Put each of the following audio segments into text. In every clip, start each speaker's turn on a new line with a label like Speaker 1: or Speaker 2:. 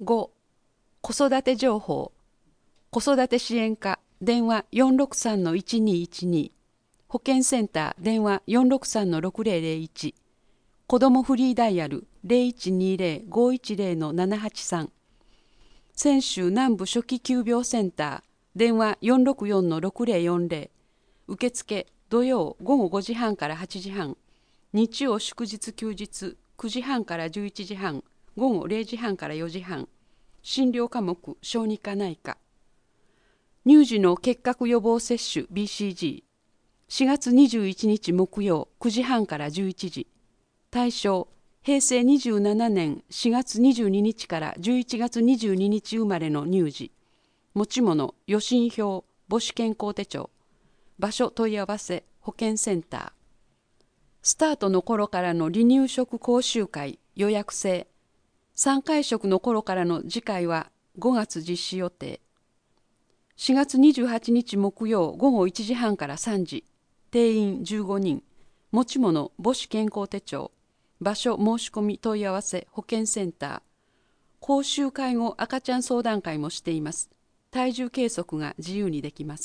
Speaker 1: 5、子育て情報。子育て支援課電話463-1212、保健センター電話463-6001、子どもフリーダイヤル0120-510-783、泉州南部初期急病センター電話464-6040、受付土曜午後5時半から8時半、日曜祝日休日9時半から11時半、午後0時半から4時半、診療科目小児科内科。乳児の結核予防接種 BCG、4月21日木曜9時半から11時。対象、平成27年4月22日から11月22日生まれの乳児。持ち物、予診票、母子健康手帳。場所問い合わせ、保健センター。スタートの頃からの離乳食講習会、予約制。3回食の頃からの次回は5月実施予定。4月28日木曜午後1時半から3時。定員15人。持ち物、母子健康手帳。場所申し込み問い合わせ、保健センター。講習会後赤ちゃん相談会もしています。体重計測が自由にできます。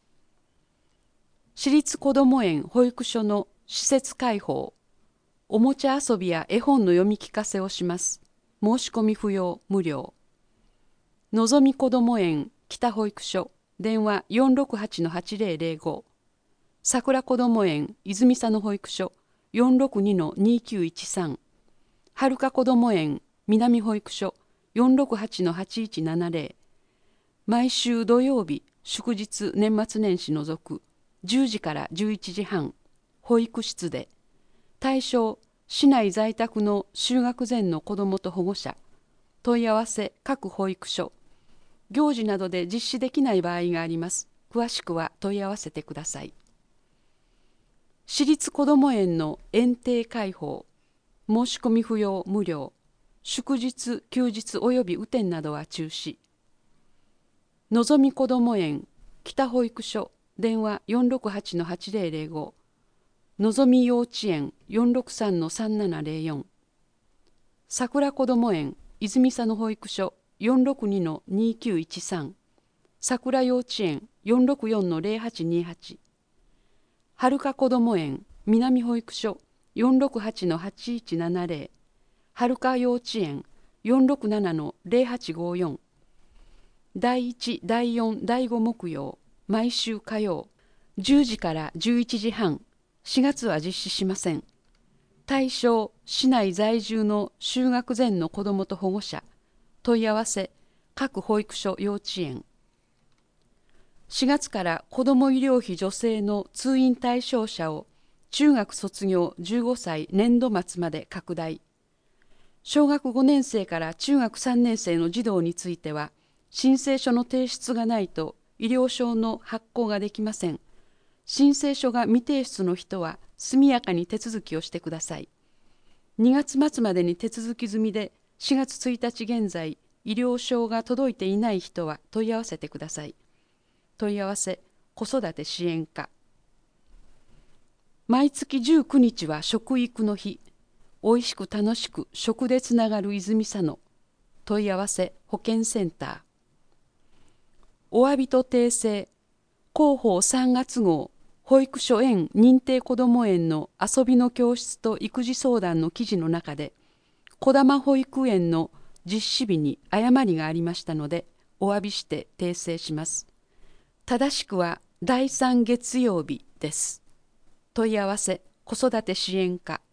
Speaker 1: 私立こども園保育所の施設開放。おもちゃ遊びや絵本の読み聞かせをします。申し込み不要、無料。のぞみこども園北保育所電話468-8005、桜こども園泉佐野保育所462-2913、はるかこども園南保育所468-8170、毎週土曜日祝日年末年始除く10時から11時半、保育室で。対象、市内在宅の就学前の子どもと保護者。問い合わせ各保育所。行事などで実施できない場合があります。詳しくは問い合わせてください。私立こども園の園庭開放。申し込み不要、無料。祝日、休日及び雨天などは中止。のぞみこども園北保育所電話468-8005、のぞみ幼稚園463-3704、桜こども園泉佐野保育所462-2913、桜幼稚園464-0828、はるかこども園南保育所468-8170、はるか幼稚園467-0854。第1、第4、第5木曜、毎週火曜、10時から11時半、4月は実施しません。対象、市内在住の就学前の子どもと保護者。問い合わせ、各保育所幼稚園。4月から子ども医療費助成の通院対象者を中学卒業15歳年度末まで拡大。小学5年生から中学3年生の児童については、申請書の提出がないと医療証の発行ができません。申請書が未提出の人は速やかに手続きをしてください。2月末までに手続き済みで4月1日現在医療証が届いていない人は問い合わせてください。問い合わせ子育て支援課。毎月19日は食育の日。おいしく楽しく食でつながる泉佐野。問い合わせ保健センター。お詫びと訂正。広報3月号保育所園認定こども園の遊びの教室と育児相談の記事の中で、こだま保育園の実施日に誤りがありましたので、お詫びして訂正します。正しくは第3月曜日です。問い合わせ子育て支援課。